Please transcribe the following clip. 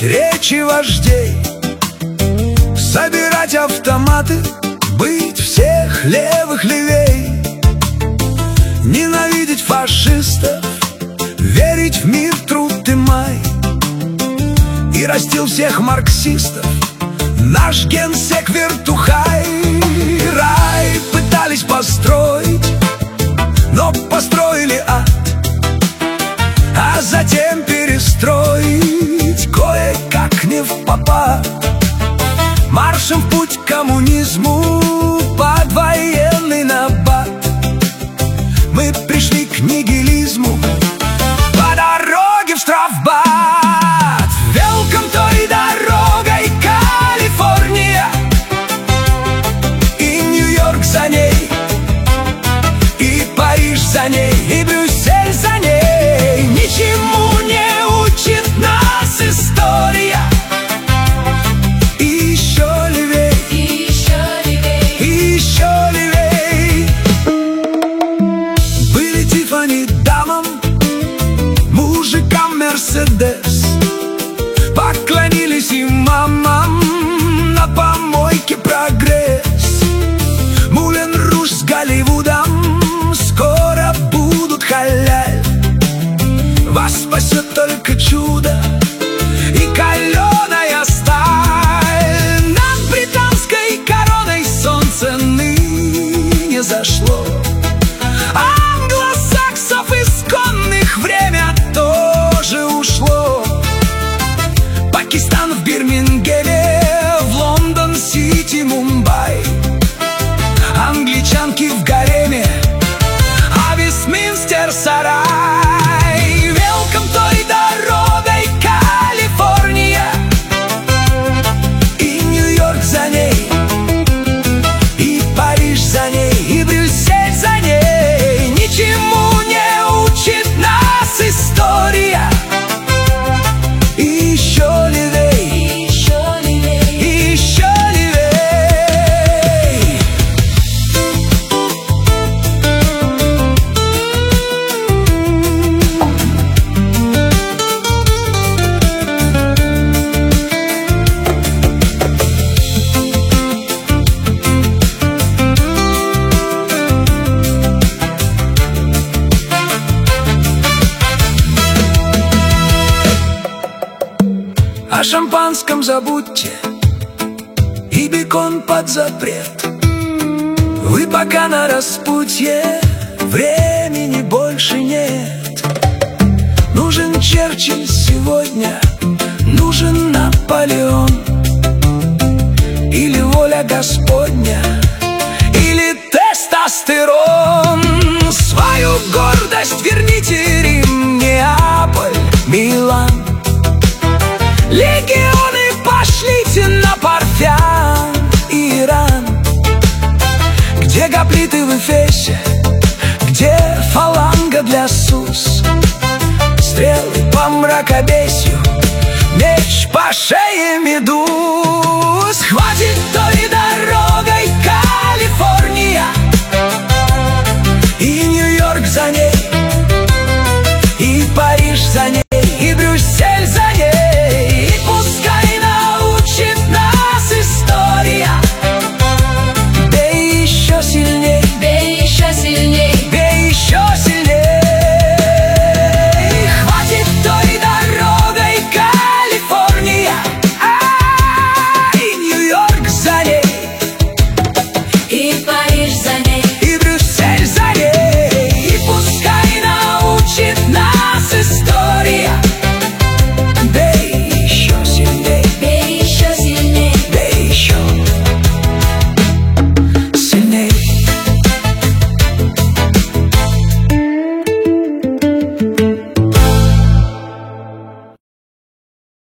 слушать речи вождей, собирать автоматы, быть всех левых левей, ненавидеть фашистов, верить в мир, труд и май. И растил всех марксистов наш генсек Вертухай. Рай пытались построить, но построили ад, а затем перестроить кое-как не впопад. Маршем в путь к коммунизму под военный набат мы пришли к нигилизму по дороге в штрафбат. Велком той дорогой Калифорния, и Нью-Йорк за ней, и Париж за ней, и Брюссель за ней. Ничему не учит нас история. И еще левей, и еще левей, и еще левей. Были Тиффани дамам, мужикам Мерседес, поклонились им мамам, на помойке прогресс. Мулен Руж с Голливудом скоро будут халяль. Вас спасет только чудо и каленая сталь. Над британской короной солнце ныне зашло. Англосаксов исконных время тоже ушло. Пакистан в Бирмингеме, в Лондон-Сити, Мумбай. Англичанки в гареме, а Вестминстер сарай. Велком той дорогой Калифорния, и Нью-Йорк за ней, и Париж за ней, и Брюссель за ней. Ничему не учит нас история. И еще левей, и еще левей, и еще левей. О шампанском забудьте, и бекон под запрет. Вы пока на распутье, времени больше нет. Нужен Черчилль сегодня, нужен Наполеон, или воля Господня, или тестостерон. Свою гордость верните, Рим, Неаполь, Милан. Легионы пошлите на Парфян, Иран. Где гоплиты в Эфесе, где фаланга для Сус, стрелы по мракобесью, меч по шее медуз.